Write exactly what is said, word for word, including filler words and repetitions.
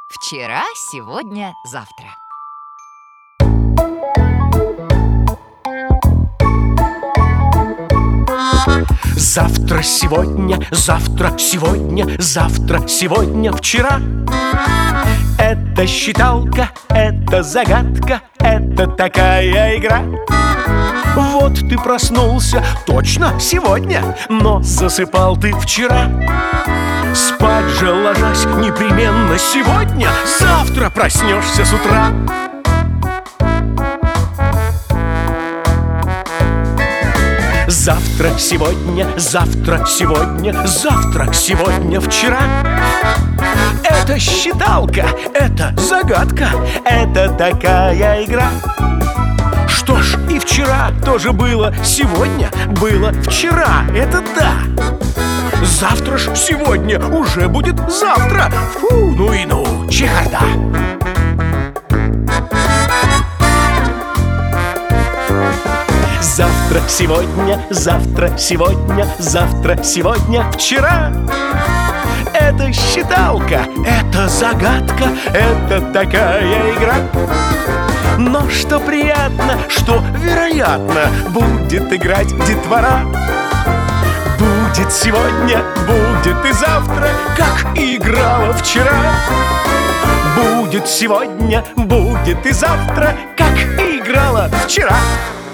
Вчера, сегодня, завтра. Завтра, сегодня, завтра, сегодня, завтра, сегодня, вчера. Это считалка, это загадка, это такая игра. Вот ты проснулся, точно сегодня, но засыпал ты вчера. Спать же ложась непременно сегодня, завтра проснешься с утра. Завтра, сегодня, завтра, сегодня, завтра, сегодня, вчера. Это считалка, это загадка, это такая игра. Что ж, и вчера тоже было, сегодня было вчера, это да. Завтра ж сегодня уже будет завтра. Фу, ну и ну, чехарда. Завтра, сегодня, завтра, сегодня, завтра, сегодня, вчера. Это считалка, это загадка, это такая игра. Но что приятно, что вероятно, будет играть детвора. Будет сегодня, будет и завтра, как и играла вчера. Будет сегодня, будет и завтра, как и играла вчера.